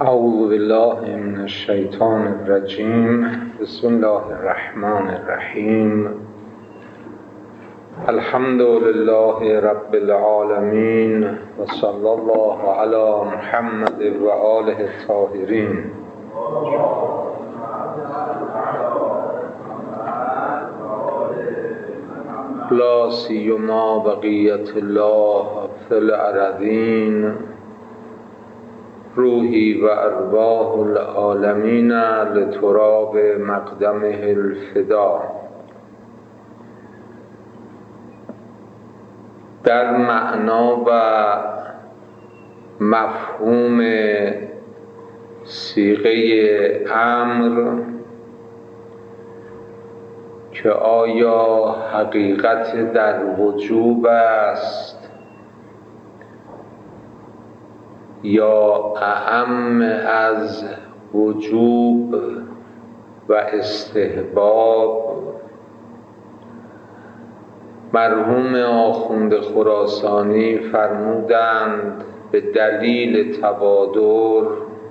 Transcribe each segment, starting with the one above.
اعوذ بالله من الشیطان الرجیم. بسم الله الرحمن الرحیم. الحمد لله رب العالمین و صلی الله علی محمد و آله الطاهرین. لا سیما بقیت الله فی الارضین روحی و ارواح العالمین لتراب مقدمه الفدا. در معنا و مفهوم صیغه امر که آیا حقیقت در وجوب است یا اعم از وجوب و استحباب، مرحوم آخوند خراسانی فرمودند به دلیل تبادر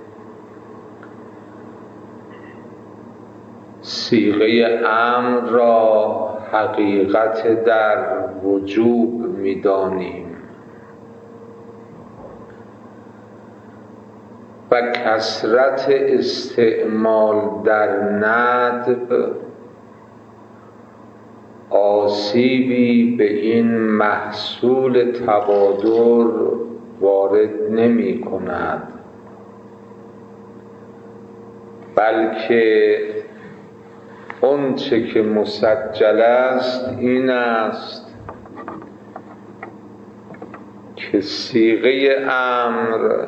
صیغه امر را حقیقت در وجوب می‌دانیم و کثرت استعمال در ندب آسیبی به این محصول تبادر وارد نمی کند، بلکه آنچه که مسجل است این است که صیغه امر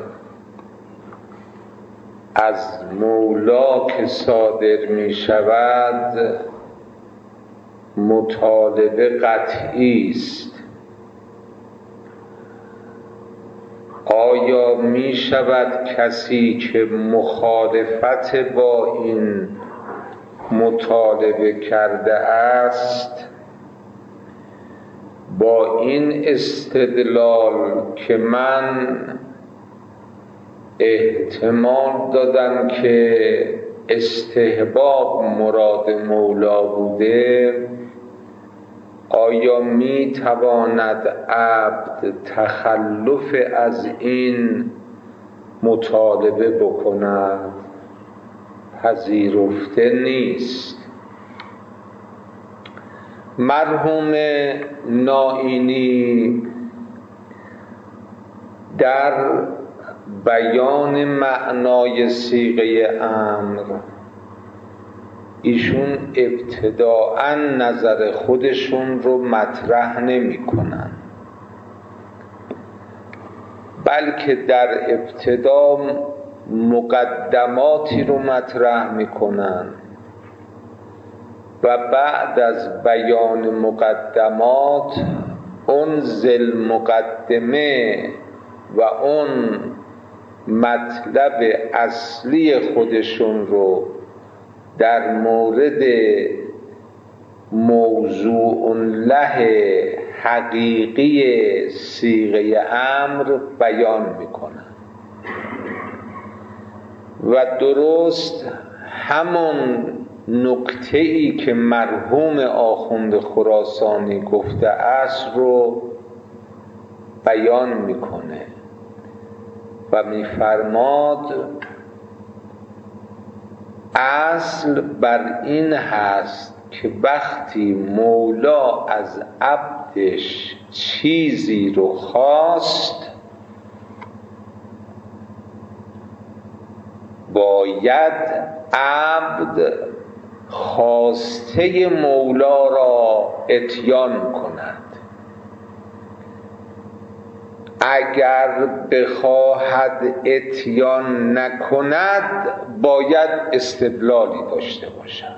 از مولا که صادر می شود مطالبه قطعی است. آیا می شود کسی که مخالفت با این مطالبه کرده است با این استدلال که من احتمال دادم که استحباب مراد مولا بوده، آیا می تواند عبد تخلف از این مطالبه بکند؟ پذیرفته نیست. مرحوم نائینی در بیان معنای صیغه امر ایشون ابتداءً نظر خودشون رو مطرح نمی کنن، بلکه در ابتدا مقدماتی رو مطرح می کنن و بعد از بیان مقدمات اون ذل مقدمه و اون مطلب اصلی خودشون رو در مورد موضوع له حقیقی صیغه امر بیان میکنن و درست همون نکته‌ای که مرحوم آخوند خراسانی گفته است رو بیان میکنه و میفرماد اصل بر این هست که وقتی مولا از عبدش چیزی رو خواست باید عبد خواسته مولا را اتیان کند. اگر بخواهد اتیان نکند باید استدلالی داشته باشد.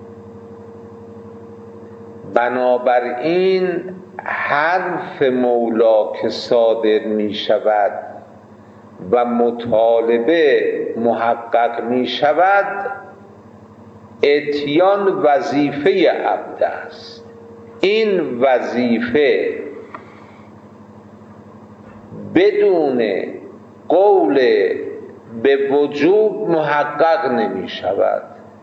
بنابراین حرف مولا که صادر می شود و مطالبه محقق می شود، اتیان وظیفه عبد است. این وظیفه بدون قول به وجوب محقق نمی شود.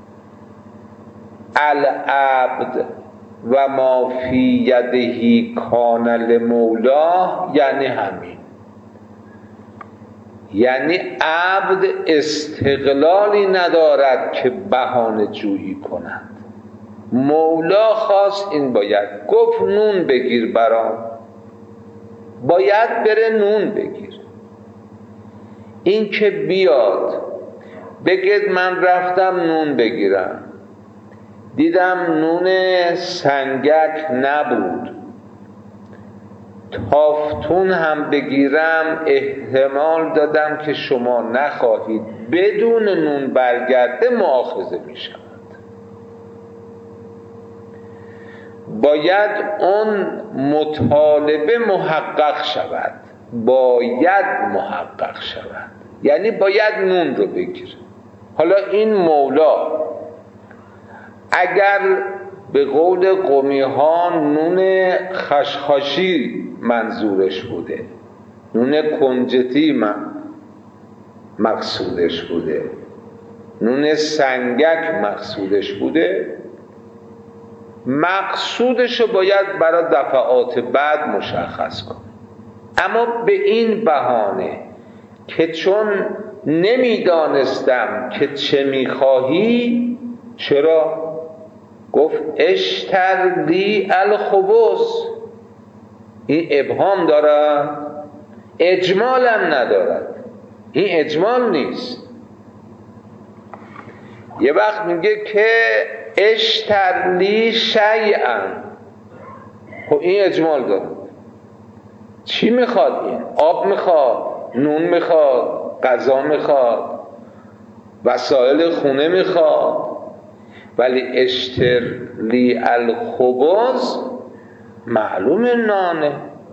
العبد و ما فی یده کان لمولاه یعنی همین، یعنی عبد استقلالی ندارد که بهانه جویی کند. مولا خواست این باید گفت نون بگیر برام، باید بره نون بگیر. این که بیاد بگید من رفتم نون بگیرم، دیدم نون سنگک نبود، تافتون هم بگیرم احتمال دادم که شما نخواهید، بدون نون برگرده مؤاخذه می شود. باید اون مطالبه محقق شود، باید محقق شود، یعنی باید نون رو بگیره. حالا این مولا اگر به قول قومی ها نون خشخاشی منظورش بوده، نون کنجتی مقصودش بوده، نون سنگک مقصودش بوده، مقصودش رو باید برای دفعات بعد مشخص کن. اما به این بهانه که چون نمیدانستم که چه میخواهی، چرا؟ گفت اشتر لی الخبز. این ابهام دارد، اجمال هم ندارد. این اجمال نیست. یه وقت میگه که اشتر لی شیئا، خب این اجمال دارد. چی میخواد این؟ آب میخواد، نون میخواد، غذا میخواد، وسایل خونه میخواد. ولی اشتر لی الخبز معلوم نانه.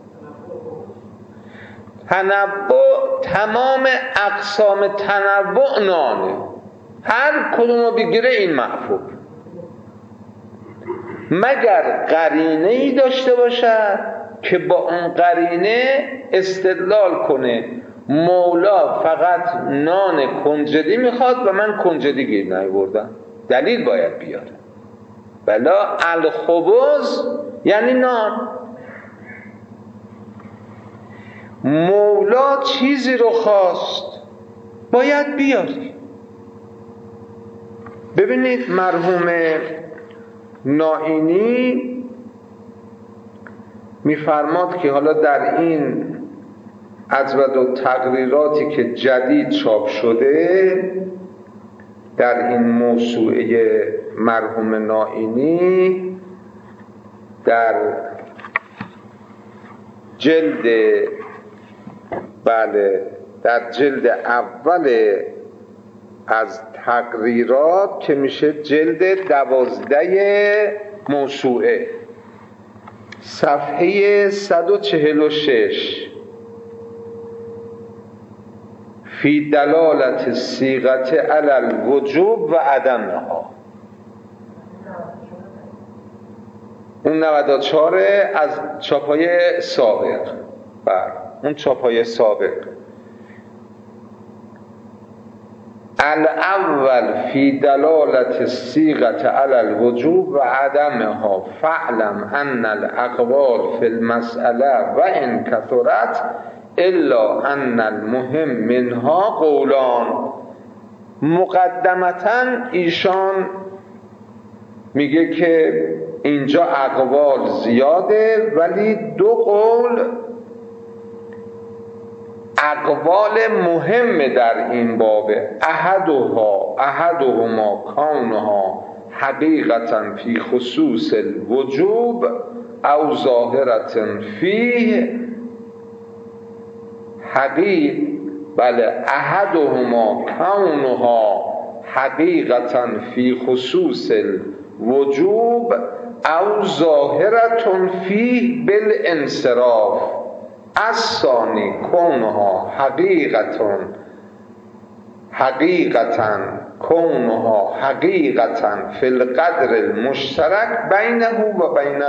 تنوع، تمام اقسام تنوع نانه، هر کدومو بگیره این مفهوم، مگر قرینه ای داشته باشد که با اون قرینه استدلال کنه مولا فقط نان کنجدی میخواد و من کنجدی گیر نیاوردم. دلیل باید بیاره. بلا الخبز یعنی نان. مولا چیزی رو خواست، باید بیاری. ببینید مرحوم نائینی میفرماد که حالا در این عضوة التقریراتی که جدید چاپ شده در این موسوعه مرحوم نائینی، در جلد در جلد اول از تقریرات که میشه جلد 12 موسوعه، صفحه 146، فی دلالت صیغه علی الوجوب و عدمها. اون 94 از چاپای سابق، اون چاپای سابق. الاول فی دلالت صیغه علی الوجوب و عدمها فاعلم ان الاقوال فی المسأله و ان کثرت الا ان المهم منها قولان. مقدمتاً ایشان میگه که اینجا اقوال زیاده ولی دو قول اقوال مهم در این بابه. احدهما کونها حقیقتا فی خصوص الوجوب او ظاهرة فیه احدهما کونها حقیقتا فی خصوص الوجوب او ظاهرة فیه بالانصراف. الثانی کونها حقیقتا فی القدر المشترک بینه و بین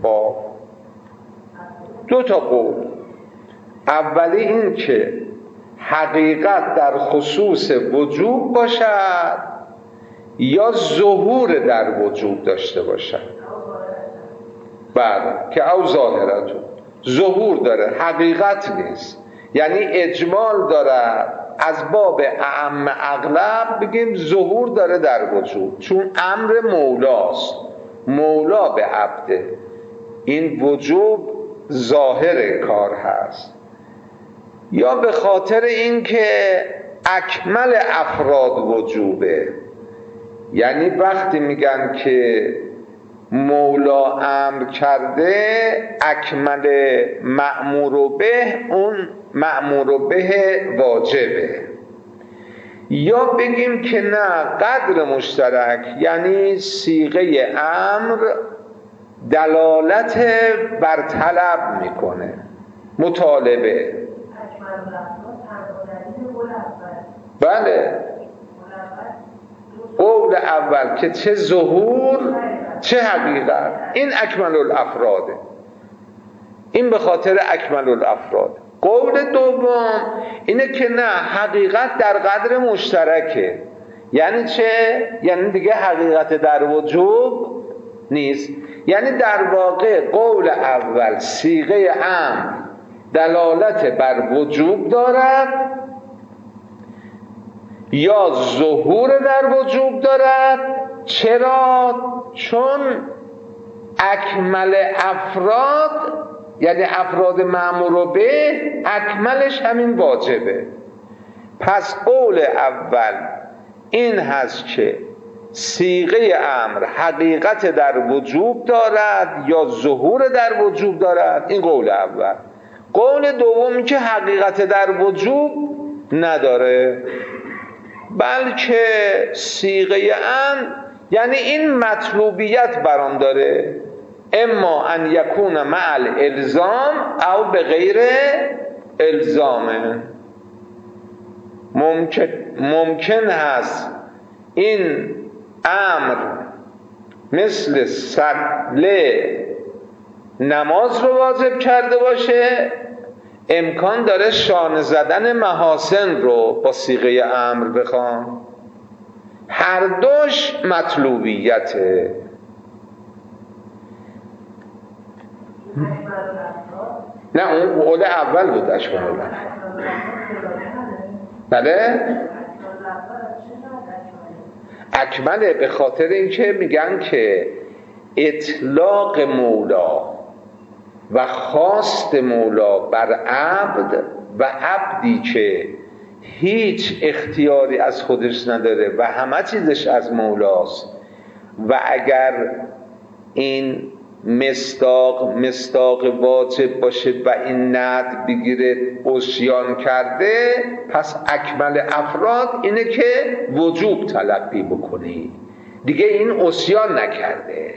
الاستحباب. دو تا قول. اولی این که حقیقت در خصوص وجوب باشد یا ظهور در وجوب داشته باشد. بله، که او ظاهرتون، ظهور داره، حقیقت نیست، یعنی اجمال داره. از باب اعم اغلب بگیم ظهور داره در وجوب، چون امر مولاست، مولا به عبده، این وجوب ظاهر کار هست. یا به خاطر اینکه اکمل افراد وجوبه، یعنی وقتی میگن که مولا امر کرده اکمل مأمور به، اون مأمور به واجبه. یا بگیم که نه، قدر مشترک، یعنی صیغه امر دلالت بر طلب میکنه، مطالبه. بله، قول اول که چه ظهور چه حقیقت، این اکمل الافراده، این به خاطر اکمل الافراد. قول دوم اینه که نه، حقیقت در قدر مشترکه. یعنی چه؟ یعنی دیگه حقیقت در وجوب نیست. یعنی در واقع قول اول صیغه امر دلالت بر وجوب دارد یا ظهور در وجوب دارد. چرا؟ چون اکمل افراد، یعنی افراد مأمور به، اکملش همین واجبه. پس قول اول این هست که صیغه امر حقیقت در وجوب دارد یا ظهور در وجوب دارد، این قول اول. قول دومی که حقیقت در وجوب نداره، بلکه صیغه امر یعنی این مطلوبیت برام داره، اما ان یکون مع الالزام او به غیر الزامه. ممکن هست این امر مثل صله نماز رو واجب کرده باشه، امکان داره شانه زدن محاسن رو با صیغه امر بخوام. هر دوش مطلوبیته. نه، اون قول اول بود اشکال الله. بله، اکمله به خاطر اینکه میگن که اطلاق مولا و خواست مولا بر عبد و عبدی که هیچ اختیاری از خودش نداره و همه چیزش از مولاست، و اگر این مصداق واجب باشه و این ند بگیره عصیان کرده، پس اکمل افراد اینه که وجوب تلقی بکنی، دیگه این عصیان نکرده.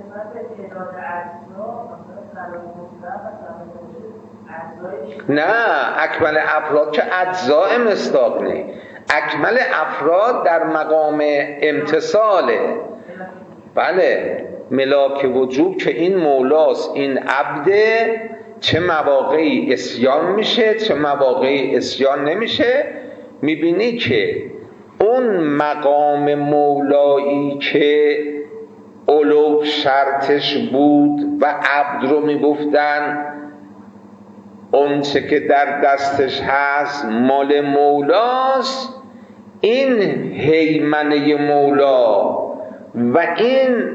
نه، اکمل افراد که اجزاء مصداق نه، اکمل افراد در مقام امتصاله. بله، ملاک وجوب که این مولاست، این عبده، چه مواقعی اسیان میشه چه مواقعی اسیان نمیشه. میبینی که اون مقام مولایی که علو شرطش بود و عبد رو میگفتن اون چه که در دستش هست مال مولاست، این هیمنه مولا و این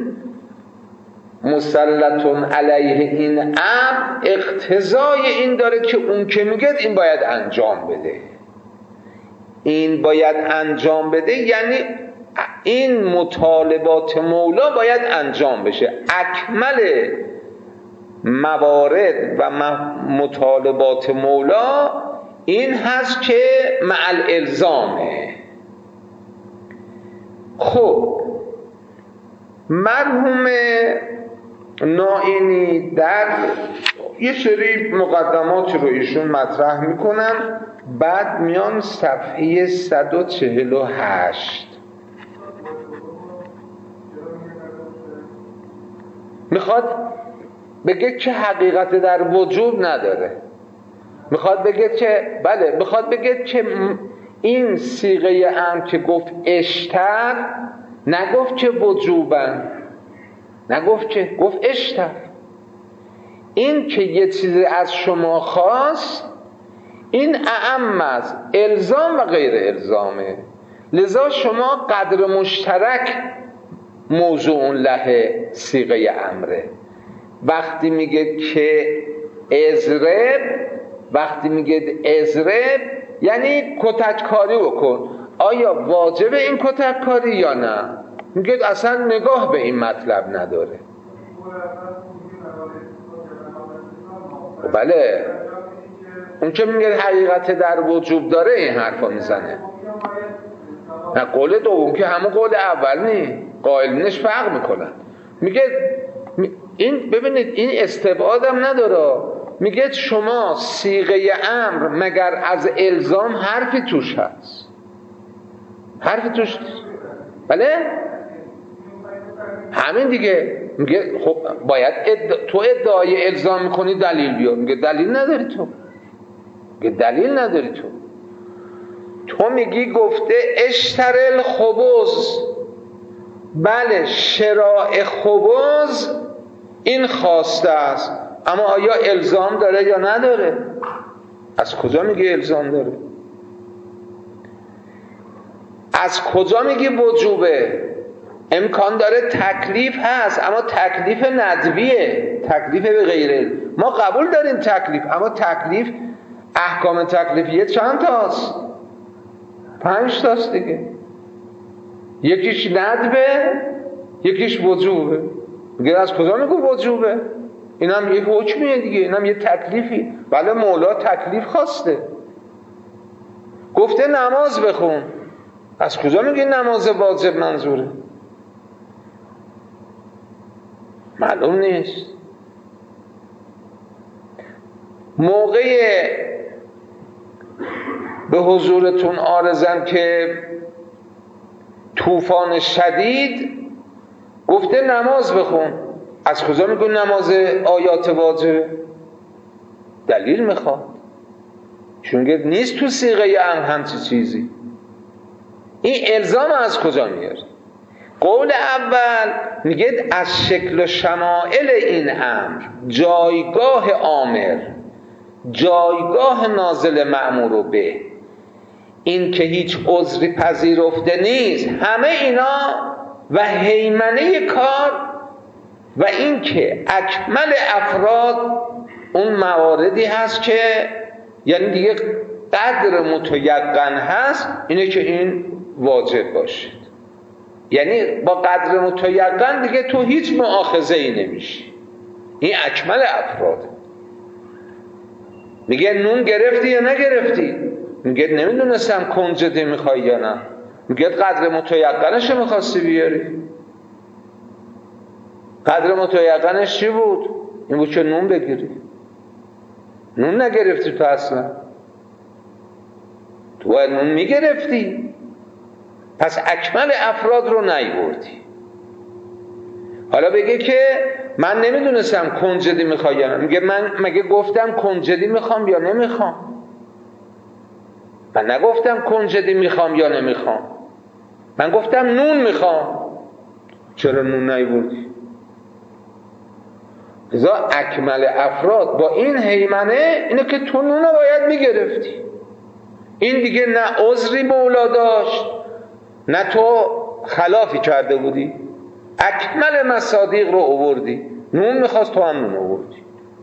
مسلطون علیه این عبد اقتضای این داره که اون که میگه این باید انجام بده، این باید انجام بده، یعنی این مطالبات مولا باید انجام بشه. اکمل موارد و مطالبات مولا این هست که مع الالزامه. خب مرحوم نائینی در یه سری مقدمات رو ایشون مطرح میکنن، بعد میان صفحه 148 میخواد بگه که حقیقت در وجوب نداره. میخواد بگه که بله، میخواد بگه که این صیغه امر که گفت اشتر، نگفت که وجوبن، نگفت که، گفت اشتر. این که یه چیزی از شما خواست این اعم از الزام و غیر الزامه، لذا شما قدر مشترک موضوع له صیغه امره. وقتی میگه که ازرب، وقتی میگه ازرب یعنی کتک کاری بکن، آیا واجب این کتک کاری یا نه؟ میگه اصلا نگاه به این مطلب نداره. بله، اون که میگه حقیقت در وجوب داره این حرفا میزنه. نه، قول دوم که همون قول اول نی، قائلینش فرق میکنن. میگه این، ببینید این استبعادم نداره، میگه شما صیغه امر مگر از الزام حرفی توش هست؟ حرفی توش؟ بله همین دیگه. میگه خب باید تو ادعای الزام میکنی دلیل بیار. میگه دلیل نداری تو، میگه دلیل نداری تو میگی گفته اشترل خبز، بله شراء خبز این خواسته است، اما آیا الزام داره یا نداره؟ از کجا میگه الزام داره؟ از کجا میگه وجوبه؟ امکان داره تکلیف هست، اما تکلیف ندبیه، تکلیف به غیره. ما قبول داریم تکلیف، اما تکلیف، احکام تکلیفیه چند تاست؟ 5 تاست دیگه. یکیش ندبه، یکیش وجوبه. میگه از کجا میگه وجوبه؟ اینم یک حکمیه دیگه، اینم یه تکلیفی. بله مولا تکلیف خواسته، گفته نماز بخون، از کجا میگه نماز واجب منظوره؟ معلوم نیست. موقع به حضورتون عارضم که طوفان شدید گفته نماز بخون، از کجا میگه نماز آیات واجب؟ دلیل میخواد، چون که نیست تو صیغه امر همچی چیزی. این الزام از کجا میاره؟ قول اول میگه از شکل و شمائل این امر، جایگاه آمر، جایگاه نازل مأمور به، این که هیچ عذری پذیرفته نیست، همه اینا و هیمنه کار و این که اکمل افراد اون مواردی هست که یعنی دیگه قدر متیقن هست اینه که این واجب باشه. یعنی با قدر متیقن دیگه تو هیچ مؤاخذه‌ای نمیشی. این اکمل افراد. میگه نون گرفتی یا نگرفتی؟ میگه نمیدونستم کنجده میخوای یا نه. میگه قدر متیقنش میخواستی بیاری. قدر متیقنش چی بود؟ این بود که نون بگیری. نون نگرفتی تو اصلا، تو باید نون میگرفتی. پس اکمل افراد رو نیوردی. حالا بگه که من نمیدونستم کنجدی میخوای یا نه. میگه من مگه گفتم کنجدی میخوام یا نمیخوام؟ من نگفتم کنجدی میخوام یا نمیخوام، من گفتم نون میخوام. چرا نون نیوردی؟ لذا اکمل افراد با این هیمنه اینه که تو نون رو باید میگرفتی. این دیگه نه عذری مولا داشت نه تو خلافی کرده بودی، اکمل مصادیق رو آوردی. نون میخواست، تو هم نون آوردی.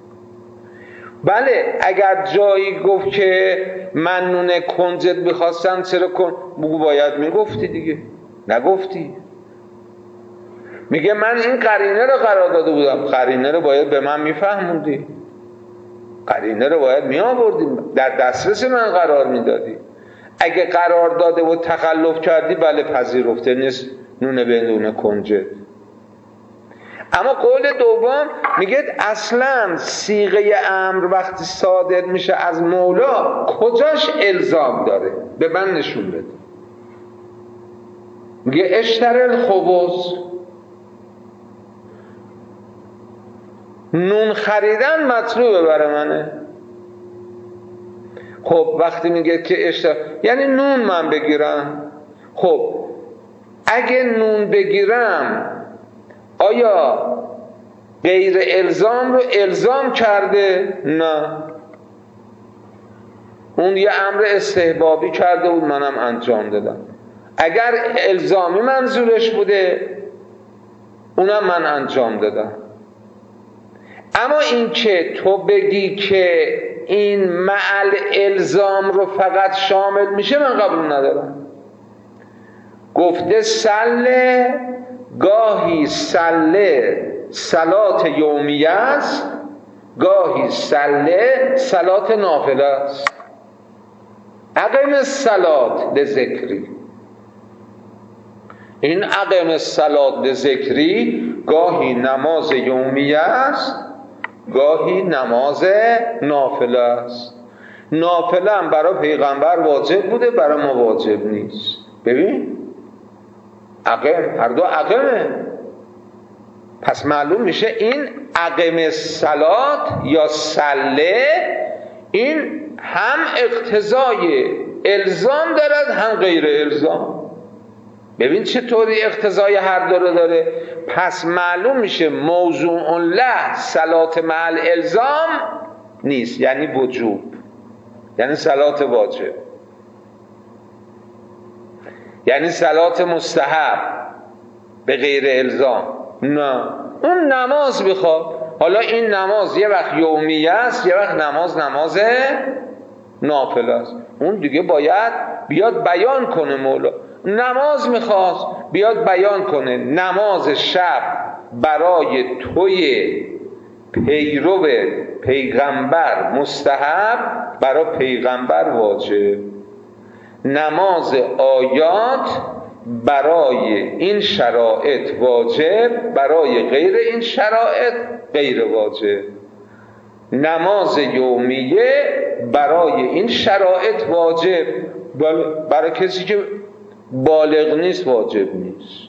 بله اگر جایی گفت که من نون کنجد میخواستم چرا بگو باید میگفتی دیگه، نگفتی. میگه من این قرینه رو قرار داده بودم، قرینه رو باید به من میفهموندی، قرینه رو باید میآوردیم، در دسترس من قرار میدادی. اگه قرار داده و تخلف کردی بله پذیرفته نیست نون بدون کنجد. اما قول دوم میگه اصلا صیغه امر وقتی صادر میشه از مولا کجاش الزام داره؟ به من نشون بده. میگه اشترل خبز، نون خریدن مطلوبه برای منه. خب وقتی میگه که یعنی نون من بگیرم، خب اگه نون بگیرم آیا غیر الزام رو الزام کرده؟ نه، اون یه امر استحبابی کرده بود منم انجام دادم. اگر الزامی منظورش بوده اونم من انجام دادم. اما این که تو بگی که این معل الزام رو فقط شامل میشه من قبول ندارم. گفته سله، گاهی سله صلات یومیه است، گاهی سله صلات نافله است. اقیم الصلات لذکری، این اقیم الصلات لذکری گاهی نماز یومیه است، گاهی نماز نافله است. نافله هم برای پیغمبر واجب بوده، برای ما واجب نیست. ببین اقیم، هر دو اقیمه. پس معلوم میشه این اقیم الصلات یا صله این هم اقتضای الزام دارد هم غیر الزام. ببین چطوری اقتضای هر دو رو داره. پس معلوم میشه موضوع له صلات مع الالزام نیست، یعنی وجوب، یعنی صلات واجب، یعنی صلات مستحب به غیر الزام. نه، اون نماز بخواد. حالا این نماز یه وقت یومیه است، یه وقت نماز نافله است. اون دیگه باید بیاد بیان کنه. مولا نماز میخواست بیاد بیان کنه نماز شب برای توی پیرو پیغمبر مستحب، برای پیغمبر واجب. نماز آیات برای این شرایط واجب، برای غیر این شرایط غیر واجب. نماز یومیه برای این شرایط واجب، برای کسی که بالغ نیست واجب نیست.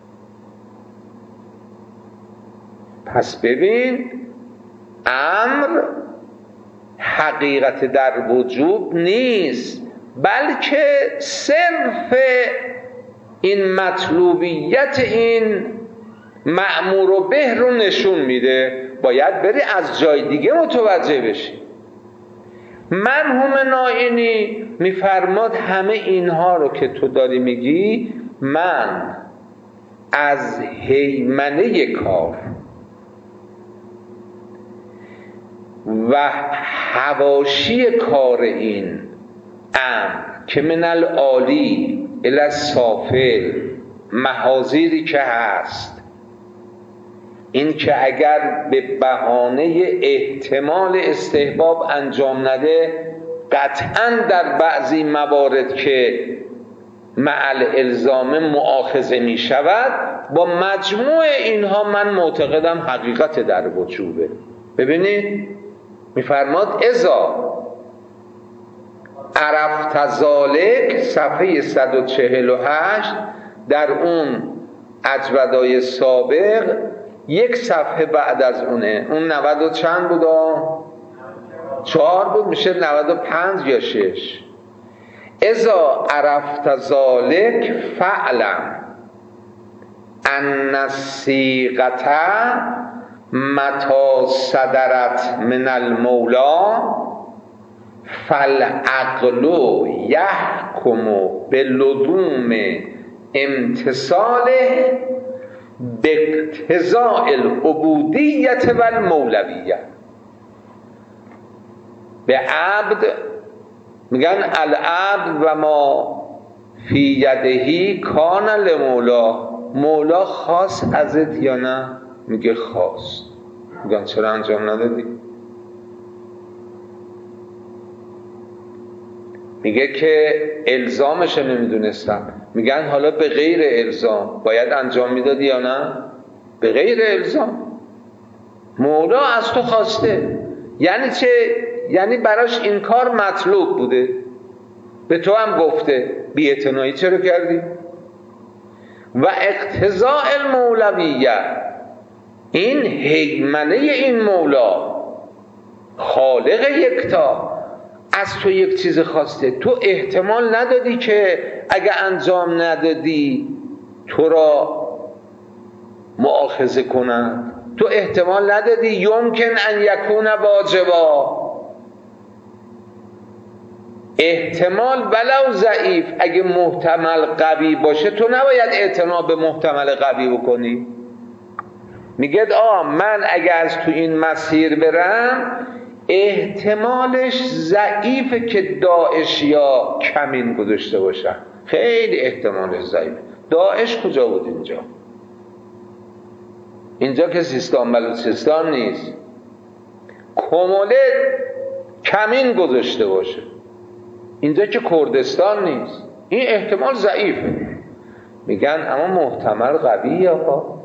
پس ببین امر حقیقت در وجوب نیست، بلکه صرف این مطلوبیت این مأمور به رو نشون میده. باید بری از جای دیگه متوجه بشی. مرحوم نائینی میفرماد همه اینها رو که تو داری میگی من از هیمنه کار و حواشی کار این امر که من العالی الی السافل محاذیری که هست، این که اگر به بهانه احتمال استحباب انجام نده قطعاً در بعضی موارد که مع الالزام مؤاخذه می شود، با مجموع اینها من معتقدم حقیقت در وجوبه. ببینید میفرماد اذا عرفت ذالک، صفحه 148 در اون اجودای سابق یک صفحه بعد از اونه، اون 90 و چند بود؟ 4 بود، میشه 95 یا 6. اذا عرفت ذالک فعلم ان الصیغة متى صدرت من المولا فالعقل یحکم بلزوم امتثاله باقتضاء العبودیت و المولویت. به عبد میگن العبد و ما فی یدهی کان لمولا. مولا خواست ازت یا نه؟ میگه خواست. میگن چرا انجام ندادی؟ میگه که الزامش نمیدونستم. میگن حالا به غیر الزام باید انجام میدادی یا نه؟ به غیر الزام. مولا از تو خواسته. یعنی چه؟ یعنی براش این کار مطلوب بوده، به تو هم گفته بی‌اعتنایی چرا کردی؟ و اقتضاء المولویه، این هیمنه این مولا خالق یکتا از تو یک چیز خواسته، تو احتمال ندادی که اگه انجام ندادی تو را مؤاخذه کنند، تو احتمال ندادی یمکن ان یکون واجبا، احتمال ولو ضعیف اگه محتمل قوی باشه تو نباید اعتنا به محتمل قوی بکنی. میگه من اگه از تو این مسیر برم احتمالش ضعیفه که داعش یا کمین گذاشته باشن، خیلی احتمالش ضعیفه. داعش کجا بود؟ اینجا که سیستان بلوچستان نیست، کموله کمین گذاشته باشه، اینجا که کردستان نیست، این احتمال ضعیفه. میگن اما محتمل قویه ها،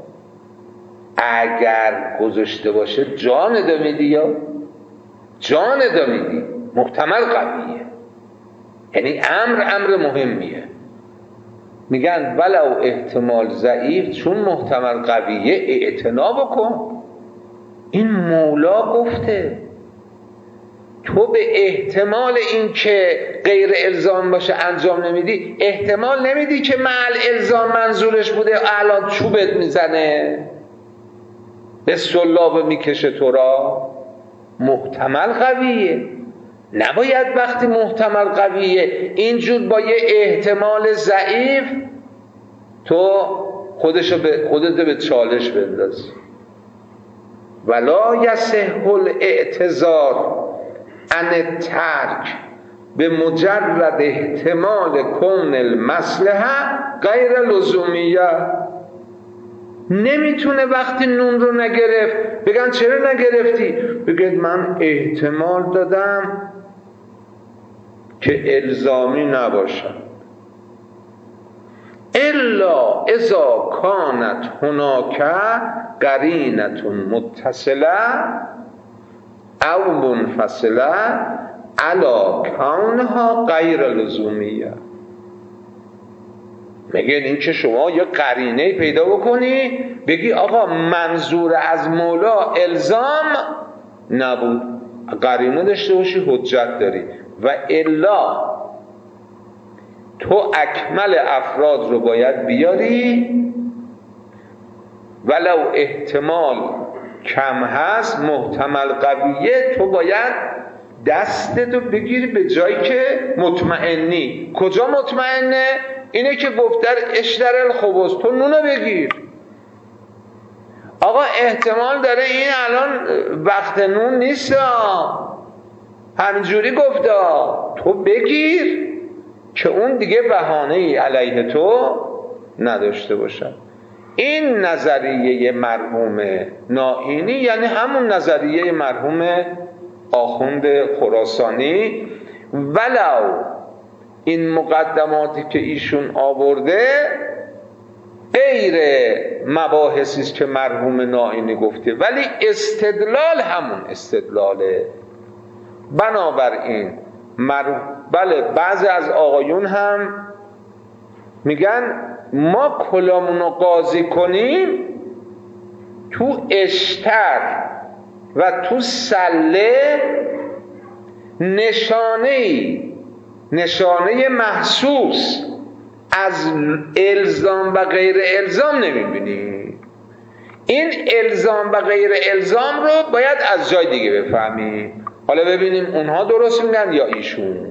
اگر گذاشته باشه جان دمیدی، یا جان دمیدی، محتمل قویه، یعنی امر مهمیه. میگن ولو احتمال ضعیف چون محتمل قویه اعتنا بکن، این مولا گفته. تو به احتمال این که غیر الزام باشه انجام نمیدی، احتمال نمیدی که مع الزام منظورش بوده الان چوبت میزنه به سلاب میکشه تو را. محتمل قویه، نباید وقتی محتمل قویه اینجور با یه احتمال ضعیف تو خودت به چالش بندازی. ولا یصح الاعتذار عن الترک به مجرد احتمال کون المصلحه غیر لزومیه. نمیتونه وقتی نون رو نگرفت بگن چرا نگرفتی؟ بگید من احتمال دادم که الزامی نباشد، الا اذا کانت هناک قرینة متصله او منفصله علی کونها غیر لزومیه. میگن این که شما یه قرینه پیدا بکنی بگی آقا منظور از مولا الزام نبود، قرینه داشته باشی حجت داری، و الا تو اکمل افراد رو باید بیاری، ولو احتمال کم هست محتمل قویه تو باید دستتو بگیری به جایی که مطمئنی. کجا مطمئنه؟ اینه که گفتر اشتر الخبز، تو نونو بگیر. آقا احتمال داره این الان وقت نون نیست، همینجوری گفته، تو بگیر که اون دیگه بهانه‌ای علیه تو نداشته باشد. این نظریه مرحوم نائینی یعنی همون نظریه مرحوم آخوند خراسانی، ولو این مقدماتی که ایشون آورده غیر مباحثی است که مرحوم نائینی گفته، ولی استدلال همون استدلاله. بنابراین بله بعضی از آقایون هم میگن ما کلامونو قاضی کنیم تو اشتر و تو سله نشانه محسوس از الزام و غیر الزام نمیبینی. این الزام و غیر الزام رو باید از جای دیگه بفهمی. حالا ببینیم اونها درست میگن یا ایشون.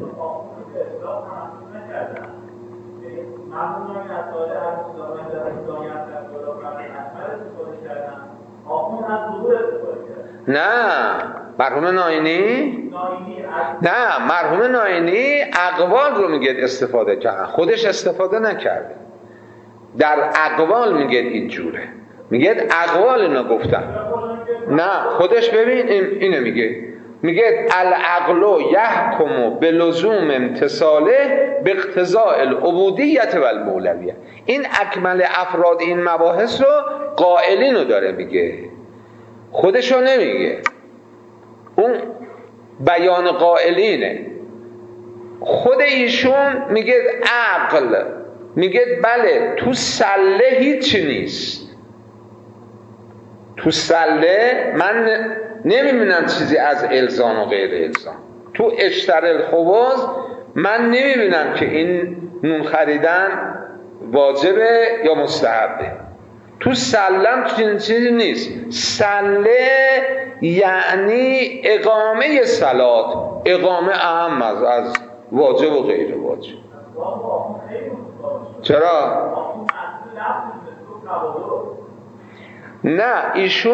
نه مرحوم نائینی نه مرحوم نائینی اقوال رو میگه استفاده کرد، خودش استفاده نکرده. در اقوال میگه اینجوره، میگه اقوال اینا گفتن. نه خودش ببین اینو میگه العقل یحکم بلزوم امتصاله باقتضاء العبودیت و المولویه. این اکمل افراد این مباحث رو قائلینو داره میگه، خودشو نمیگه، اون بیان قائلینه. خود ایشون میگه عقل، میگه بله تو سله هیچی نیست، تو سله من نمیبینم چیزی از الزام و غیر الزام. تو اشتر الخبز من نمیبینم که این نون خریدن واجبه یا مستحبه. تو سلم چیزی نیست. سله یعنی اقامه صلات، اقامه اهم از واجب و غیر واجب. چرا؟ نه،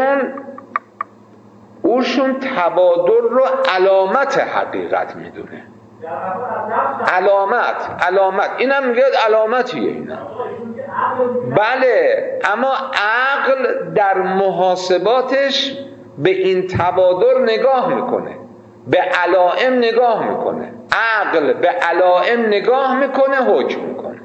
اوشون تبادر رو علامت حقیقت میدونه. علامت اینم میگه علامتیه اینا. بله، اما عقل در محاسباتش به این تبادر نگاه میکنه، به علائم نگاه میکنه. عقل به علائم نگاه میکنه، حکم میکنه.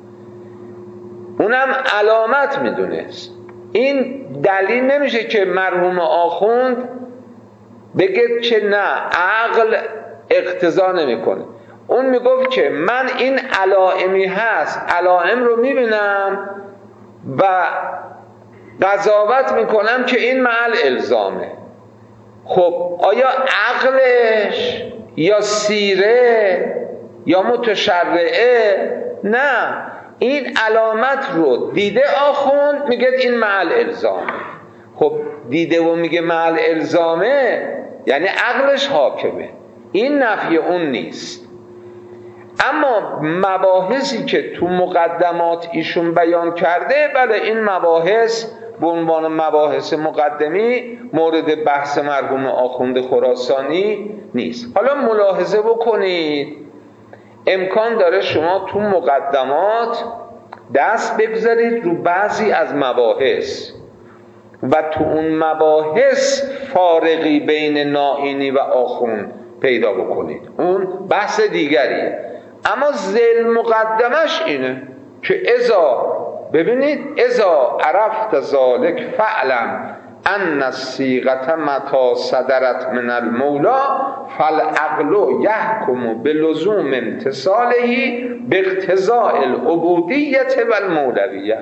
اونم علامت میدونست. این دلیل نمیشه که مرحوم آخوند بگه که نه عقل اقتضا نمیکنه. اون میگفت که من این علائمی هست، علائم رو میبینم و قضاوت میکنم که این محل الزامه. خب آیا عقلش یا سیره یا متشرعه؟ نه، این علامت رو دیده آخوند، میگه این محل الزامه. خب دیده و میگه محل الزامه یعنی عقلش حاکمه، این نفی اون نیست. اما مباحثی که تو مقدمات ایشون بیان کرده، بله این مباحث به عنوان مباحث مقدمی مورد بحث مرحوم آخوند خراسانی نیست. حالا ملاحظه بکنید، امکان داره شما تو مقدمات دست بگذارید رو بعضی از مباحث و تو اون مباحث فارقی بین نائینی و آخوند پیدا بکنید، اون بحث دیگریه. اما ذیل مقدمش اینه که ببینید اذا عرفت ذلک فعلم ان الصیغه متى صدرت من المولا فالعقل یحکم بلزوم امتثاله باقتضاء العبودیه والمولویه.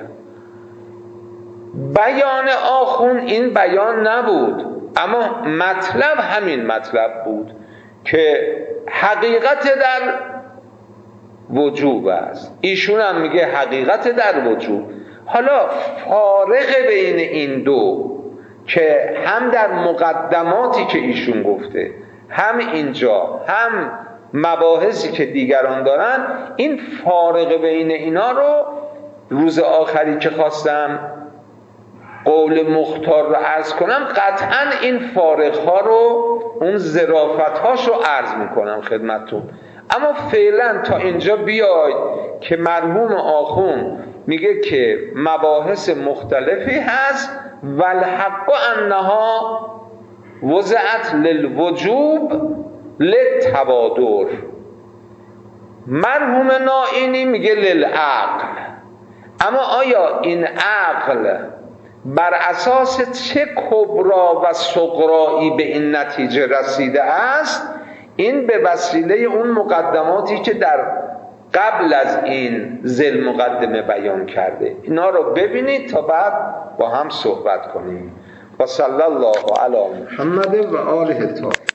بیان آخوند این بیان نبود، اما مطلب همین مطلب بود که حقیقت در وجوب است. ایشون هم میگه حقیقت در وجوب. حالا فارق بین این دو که هم در مقدماتی که ایشون گفته، هم اینجا، هم مباحثی که دیگران دارن، این فارق بین اینا رو روز آخری که خواستم قول مختار رو عرض کنم، قطعا این فارق ها رو، اون ظرافت هاش رو عرض میکنم خدمتتون. اما فعلا تا اینجا بیاید که مرحوم آخوند میگه که مباحث مختلفی هست والحق انها وضعت للوجوب للتبادر. مرحوم نائینی میگه للعقل. اما آیا این عقل بر اساس چه کبرا و صغرایی به این نتیجه رسیده است؟ این به وسیله اون مقدماتی که در قبل از این ذیل مقدمه بیان کرده، اینا رو ببینید تا بعد با هم صحبت کنیم. و صلی الله علی محمد و آله الطاهرین.